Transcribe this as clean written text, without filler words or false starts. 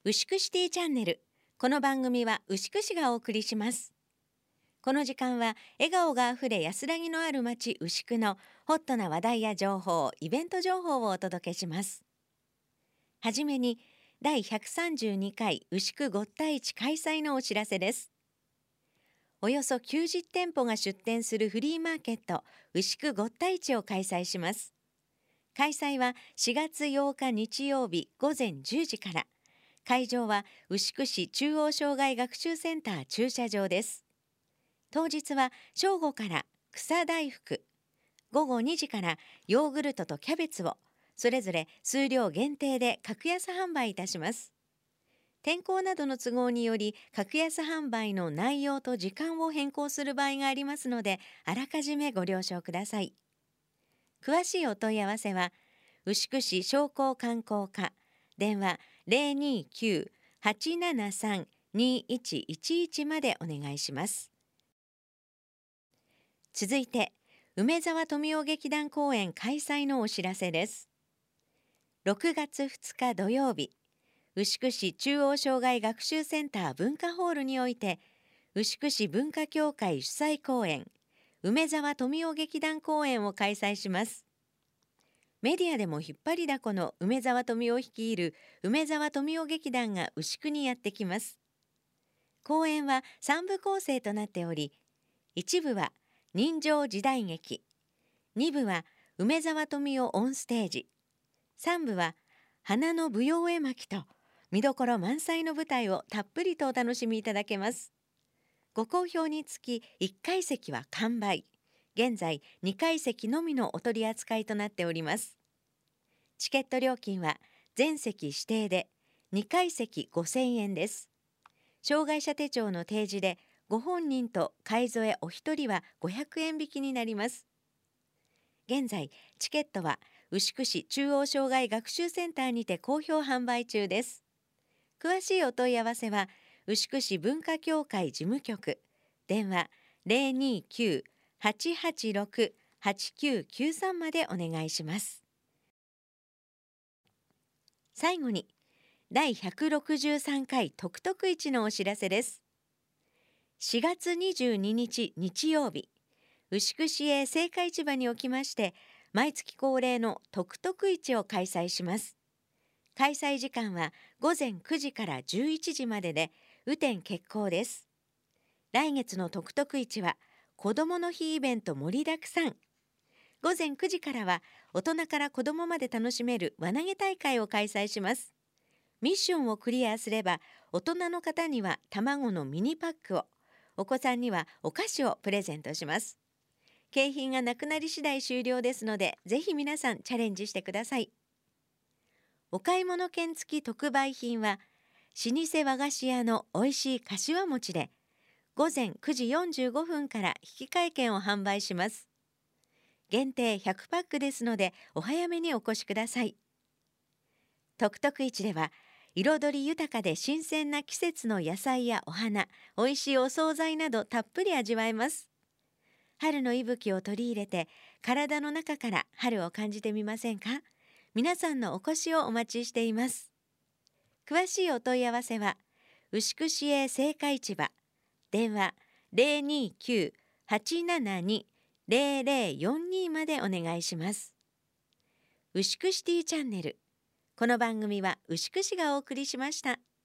牛久シティチャンネル。この番組は牛久市がお送りします。この時間は笑顔があふれ安らぎのある街牛久のホットな話題や情報、イベント情報をお届けします。はじめに第132回牛久ごった市開催のお知らせです。およそ90店舗が出店するフリーマーケット牛久ごった市を開催します。開催は4月8日日曜日午前10時から。会場は牛久市中央障害学習センター駐車場です。当日は正午から草大福、午後2時からヨーグルトとキャベツをそれぞれ数量限定で格安販売いたします。天候などの都合により格安販売の内容と時間を変更する場合がありますので、あらかじめご了承ください。詳しいお問い合わせは牛久市商工観光課電話 029-873-2111 までお願いします。続いて梅沢富美男劇団公演開催のお知らせです。6月2日土曜日、牛久市中央障害学習センター文化ホールにおいて牛久市文化協会主催公演梅沢富美男劇団公演を開催します。メディアでも引っ張りだこの梅沢富美男率いる梅沢富美男劇団が牛久にやってきます。公演は3部構成となっており、1部は人情時代劇、2部は梅沢富美男オンステージ、3部は花の舞踊絵巻と見どころ満載の舞台をたっぷりとお楽しみいただけます。ご好評につき1階席は完売。現在2階席のみのお取り扱いとなっております。チケット料金は全席指定で2階席5000円です。障害者手帳の提示でご本人と介添えお一人は500円引きになります。現在チケットは牛久市中央障害学習センターにて好評販売中です。詳しいお問い合わせは牛久市文化協会事務局電話 029-886-8993 までお願いします。最後に第163回徳徳市のお知らせです。4月22日日曜日、牛久市営青果市場におきまして毎月恒例の徳徳市を開催します。開催時間は午前9時から11時までで雨天決行です。来月の徳徳市は子どもの日イベント盛りだくさん。午前9時からは大人から子どもまで楽しめる輪投げ大会を開催します。ミッションをクリアすれば大人の方には卵のミニパックを、お子さんにはお菓子をプレゼントします。景品がなくなり次第終了ですので、ぜひ皆さんチャレンジしてください。お買い物券付き特売品は老舗和菓子屋のおいしいかしわ餅で午前9時45分から引換券を販売します。限定100パックですのでお早めにお越しください。徳徳市では彩り豊かで新鮮な季節の野菜やお花、おいしいお惣菜などたっぷり味わえます。春の息吹を取り入れて体の中から春を感じてみませんか？皆さんのお越しをお待ちしています。詳しいお問い合わせは牛久市営青果市場電話 029-872-0042 までお願いします。牛久シティチャンネル。この番組は牛久市がお送りしました。